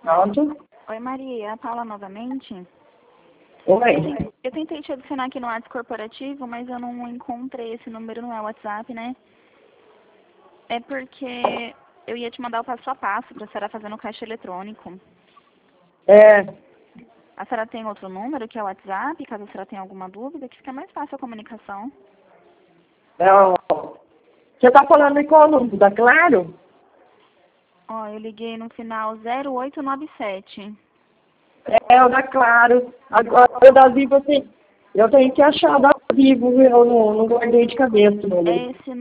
Pronto. Oi, Maria. A Paula novamente. Oi. Eu tentei te adicionar aqui no WhatsApp corporativo, mas eu não encontrei esse número, não é o WhatsApp, né? É porque eu ia te mandar o passo a passo para a senhora fazer no caixa eletrônico. É, A senhora tem outro número, que é o WhatsApp, caso a senhora tenha alguma dúvida, que fica mais fácil a comunicação. não. Você tá falando em qual número? Da Claro? Ó, eu liguei no final 0897. É o da Claro. Agora, o da Vivo, assim, eu tenho que achar da Vivo, eu não guardei de cabeça o número. É esse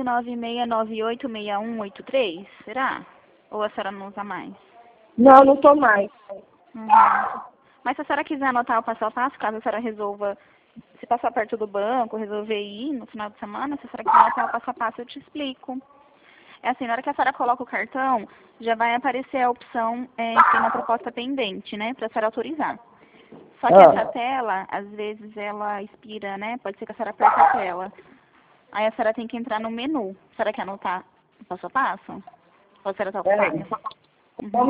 996986183, será? Ou a senhora não usa mais? Não, não tô mais. Uhum. Mas se a senhora quiser anotar o passo a passo, caso a senhora resolva se passar perto do banco, resolver ir no final de semana, se a senhora quiser anotar o passo a passo, eu te explico. É assim, na hora que a senhora coloca o cartão, já vai aparecer a opção que tem uma proposta pendente, né, para a senhora autorizar. Só que essa tela, às vezes, ela expira, né? Pode ser que a senhora perca a tela. Aí a senhora tem que entrar no menu. A senhora quer anotar o passo a passo? Ou a senhora está ocupada? Uhum.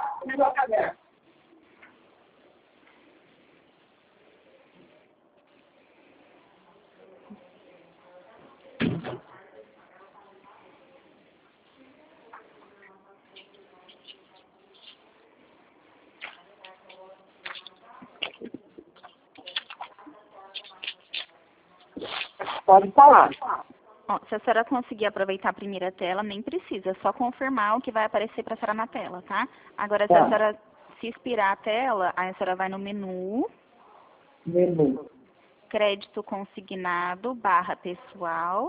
Pode falar. Ó, se a senhora conseguir aproveitar a primeira tela, nem precisa. É só confirmar o que vai aparecer para a senhora na tela, tá? Agora, se a senhora se expirar a tela, aí a senhora vai no menu, Menu. crédito consignado, barra pessoal.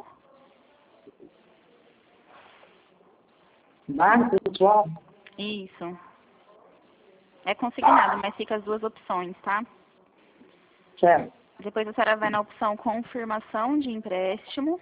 Mas, pessoal, Isso. É consignado, mas fica as duas opções, tá? certo. Depois a senhora vai na opção confirmação de empréstimo.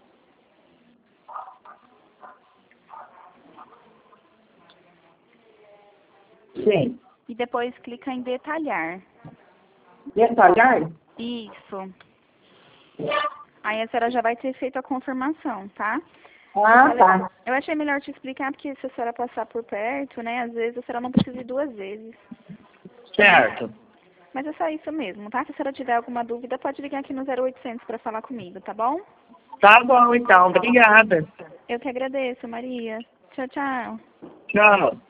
Sim. E depois clica em detalhar. Detalhar? Isso. Aí a senhora já vai ter feito a confirmação, tá? Ah, tá. Eu achei melhor te explicar, porque se a senhora passar por perto, né, às vezes a senhora não precisa ir duas vezes. Certo. Mas é só isso mesmo, tá? Se a senhora tiver alguma dúvida, pode ligar aqui no 0800 para falar comigo, tá bom? Tá bom, então. Obrigada. Eu que agradeço, Maria. Tchau, tchau. Tchau.